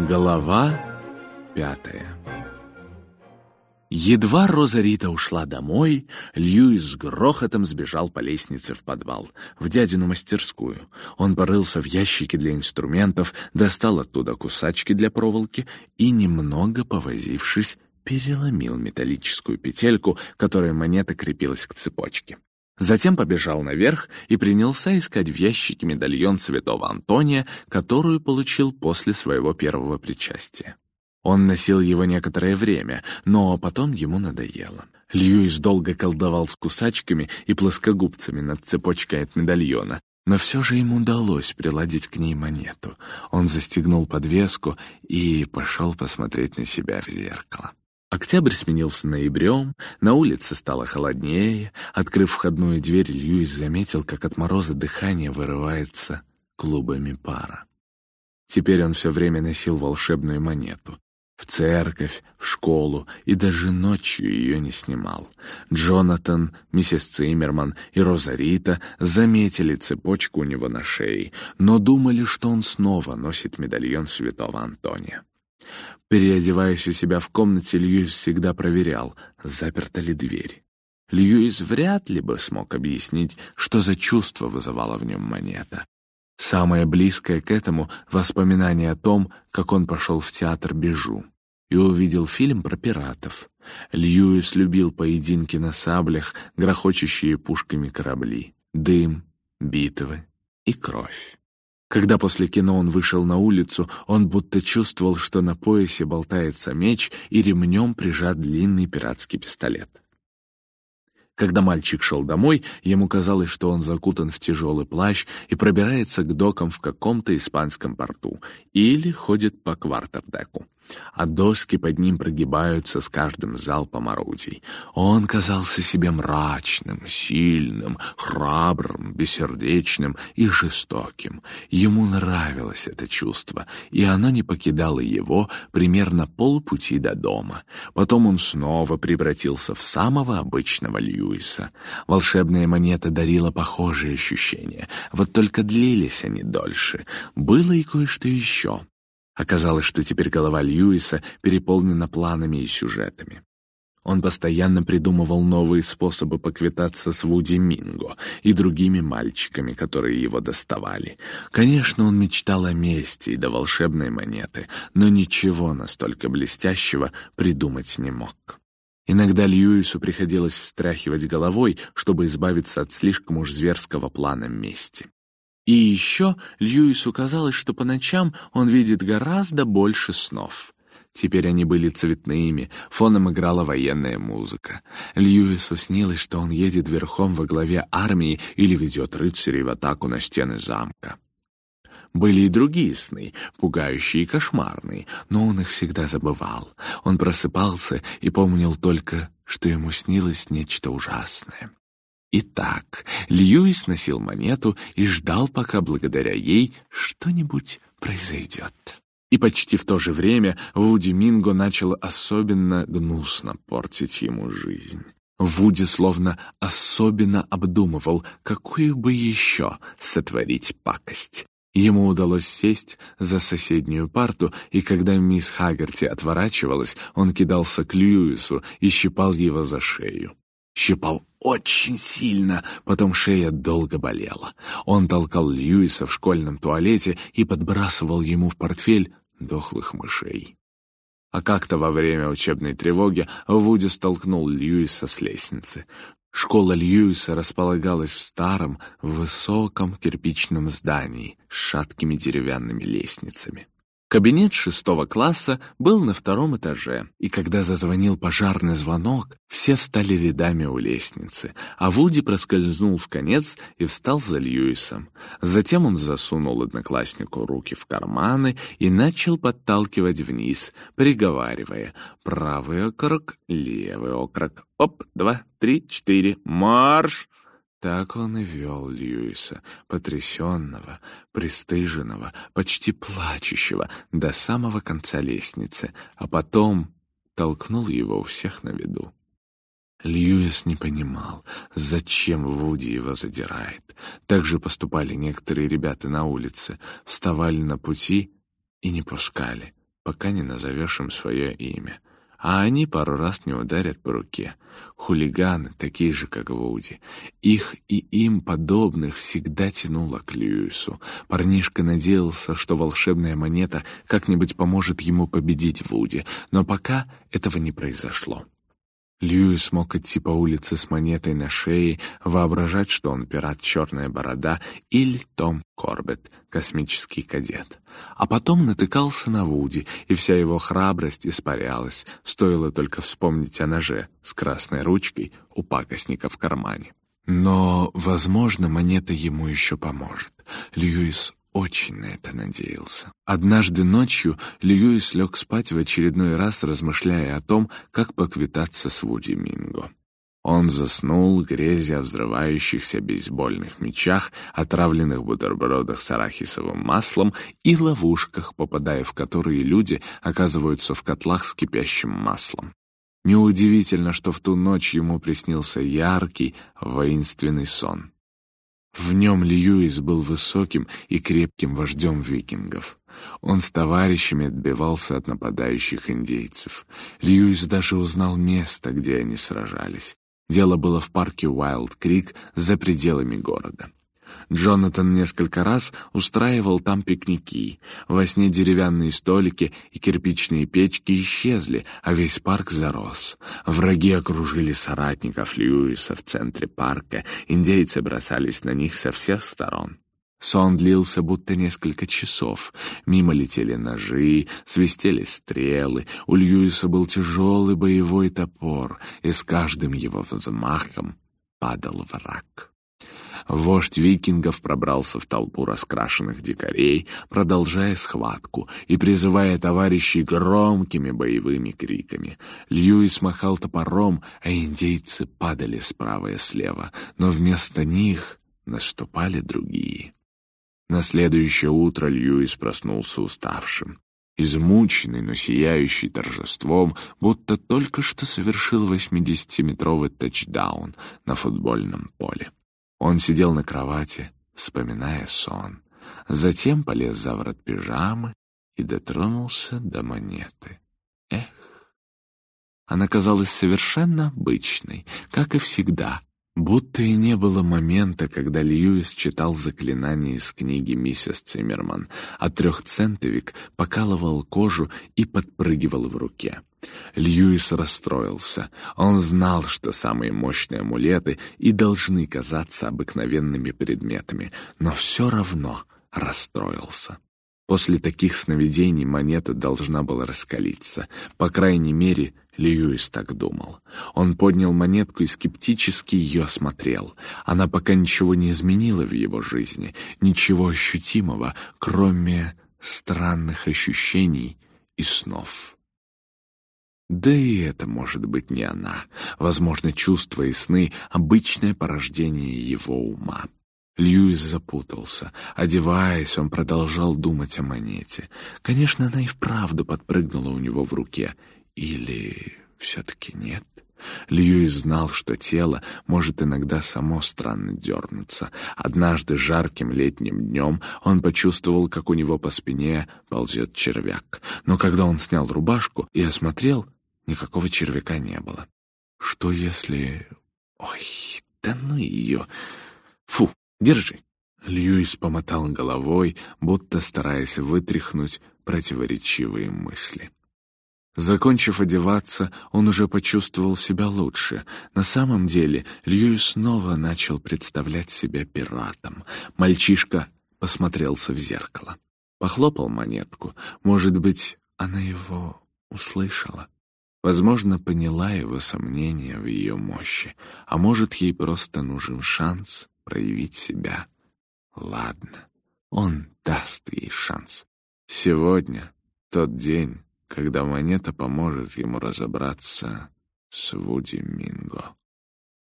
Глава 5. Едва Роза Рита ушла домой, Льюис с грохотом сбежал по лестнице в подвал, в дядину мастерскую. Он порылся в ящике для инструментов, достал оттуда кусачки для проволоки и, немного повозившись, переломил металлическую петельку, которой монета крепилась к цепочке. Затем побежал наверх и принялся искать в ящике медальон святого Антония, которую получил после своего первого причастия. Он носил его некоторое время, но потом ему надоело. Льюис долго колдовал с кусачками и плоскогубцами над цепочкой от медальона, но все же ему удалось приладить к ней монету. Он застегнул подвеску и пошел посмотреть на себя в зеркало. Октябрь сменился ноябрем, на улице стало холоднее. Открыв входную дверь, Льюис заметил, как от мороза дыхание вырывается клубами пара. Теперь он все время носил волшебную монету. В церковь, в школу и даже ночью ее не снимал. Джонатан, миссис Циммерман и Роза Рита заметили цепочку у него на шее, но думали, что он снова носит медальон святого Антония. Переодеваясь у себя в комнате, Льюис всегда проверял, заперта ли дверь. Льюис вряд ли бы смог объяснить, что за чувство вызывала в нем монета. Самое близкое к этому — воспоминание о том, как он пошел в театр «Бежу» и увидел фильм про пиратов. Льюис любил поединки на саблях, грохочущие пушками корабли, дым, битвы и кровь. Когда после кино он вышел на улицу, он будто чувствовал, что на поясе болтается меч и ремнем прижат длинный пиратский пистолет. Когда мальчик шел домой, ему казалось, что он закутан в тяжелый плащ и пробирается к докам в каком-то испанском порту или ходит по квартердеку, а доски под ним прогибаются с каждым залпом орудий. Он казался себе мрачным, сильным, храбрым, бессердечным и жестоким. Ему нравилось это чувство, и оно не покидало его примерно полпути до дома. Потом он снова превратился в самого обычного Льюиса. Волшебная монета дарила похожие ощущения, вот только длились они дольше. Было и кое-что еще. Оказалось, что теперь голова Льюиса переполнена планами и сюжетами. Он постоянно придумывал новые способы поквитаться с Вуди Минго и другими мальчиками, которые его доставали. Конечно, он мечтал о мести и до волшебной монеты, но ничего настолько блестящего придумать не мог. Иногда Льюису приходилось встряхивать головой, чтобы избавиться от слишком уж зверского плана мести. И еще Льюису казалось, что по ночам он видит гораздо больше снов. Теперь они были цветными, фоном играла военная музыка. Льюису снилось, что он едет верхом во главе армии или ведет рыцарей в атаку на стены замка. Были и другие сны, пугающие и кошмарные, но он их всегда забывал. Он просыпался и помнил только, что ему снилось нечто ужасное. Итак, Льюис носил монету и ждал, пока благодаря ей что-нибудь произойдет. И почти в то же время Вуди Минго начал особенно гнусно портить ему жизнь. Вуди словно особенно обдумывал, какую бы еще сотворить пакость. Ему удалось сесть за соседнюю парту, и когда мисс Хаггерти отворачивалась, он кидался к Льюису и щипал его за шею. Щипал очень сильно, потом шея долго болела. Он толкал Льюиса в школьном туалете и подбрасывал ему в портфель дохлых мышей. А как-то во время учебной тревоги Вуди столкнул Льюиса с лестницы. Школа Льюиса располагалась в старом, высоком кирпичном здании с шаткими деревянными лестницами. Кабинет 6 класса был на 2 этаже, и когда зазвонил пожарный звонок, все встали рядами у лестницы, а Вуди проскользнул в конец и встал за Льюисом. Затем он засунул однокласснику руки в карманы и начал подталкивать вниз, приговаривая: «Правый окорок, левый окорок, оп, 2, 3, 4, марш!» Так он и вел Льюиса, потрясенного, пристыженного, почти плачущего, до самого конца лестницы, а потом толкнул его у всех на виду. Льюис не понимал, зачем Вуди его задирает. Так же поступали некоторые ребята на улице, вставали на пути и не пускали, пока не назовешь им свое имя. А они пару раз не ударят по руке. Хулиганы, такие же, как Вуди. Их и им подобных всегда тянуло к Льюису. Парнишка надеялся, что волшебная монета как-нибудь поможет ему победить Вуди, но пока этого не произошло. Льюис мог идти по улице с монетой на шее, воображать, что он пират «Черная борода» или Том Корбетт, космический кадет. А потом натыкался на Вуди, и вся его храбрость испарялась, стоило только вспомнить о ноже с красной ручкой у пакостника в кармане. Но, возможно, монета ему еще поможет. Льюис очень на это надеялся. Однажды ночью Льюис лег спать в очередной раз, размышляя о том, как поквитаться с Вуди Минго. Он заснул, грезя о взрывающихся бейсбольных мячах, отравленных бутербродах с арахисовым маслом и ловушках, попадая в которые люди оказываются в котлах с кипящим маслом. Неудивительно, что в ту ночь ему приснился яркий, воинственный сон. В нем Льюис был высоким и крепким вождем викингов. Он с товарищами отбивался от нападающих индейцев. Льюис даже узнал место, где они сражались. Дело было в парке Уайлд-Крик за пределами города. Джонатан несколько раз устраивал там пикники. Во сне деревянные столики и кирпичные печки исчезли, а весь парк зарос. Враги окружили соратников Льюиса в центре парка, индейцы бросались на них со всех сторон. Сон длился будто несколько часов. Мимо летели ножи, свистели стрелы. У Льюиса был тяжелый боевой топор, и с каждым его взмахом падал враг. Вождь викингов пробрался в толпу раскрашенных дикарей, продолжая схватку и призывая товарищей громкими боевыми криками. Льюис махал топором, а индейцы падали справа и слева, но вместо них наступали другие. На следующее утро Льюис проснулся уставшим, измученный, но сияющий торжеством, будто только что совершил 80-метровый тачдаун на футбольном поле. Он сидел на кровати, вспоминая сон. Затем полез за ворот пижамы и дотронулся до монеты. Эх! Она казалась совершенно обычной, как и всегда, будто и не было момента, когда Льюис читал заклинание из книги миссис Циммерман, а трехцентовик покалывал кожу и подпрыгивал в руке. Льюис расстроился. Он знал, что самые мощные амулеты и должны казаться обыкновенными предметами, но все равно расстроился. После таких сновидений монета должна была раскалиться. По крайней мере, Льюис так думал. Он поднял монетку и скептически ее осмотрел. Она пока ничего не изменила в его жизни, ничего ощутимого, кроме странных ощущений и снов. Да и это может быть не она. Возможно, чувства и сны — обычное порождение его ума. Льюис запутался. Одеваясь, он продолжал думать о монете. Конечно, она и вправду подпрыгнула у него в руке. Или все-таки нет? Льюис знал, что тело может иногда само странно дернуться. Однажды жарким летним днем он почувствовал, как у него по спине ползет червяк. Но когда он снял рубашку и осмотрел, никакого червяка не было. Что если... Ой, да ну ее... Фу, держи. Льюис помотал головой, будто стараясь вытряхнуть противоречивые мысли. Закончив одеваться, он уже почувствовал себя лучше. На самом деле, Льюис снова начал представлять себя пиратом. Мальчишка посмотрелся в зеркало. Похлопал монетку. Может быть, она его услышала. Возможно, поняла его сомнения в ее мощи. А может, ей просто нужен шанс проявить себя. Ладно, он даст ей шанс. Сегодня тот день, когда монета поможет ему разобраться с Вуди Минго.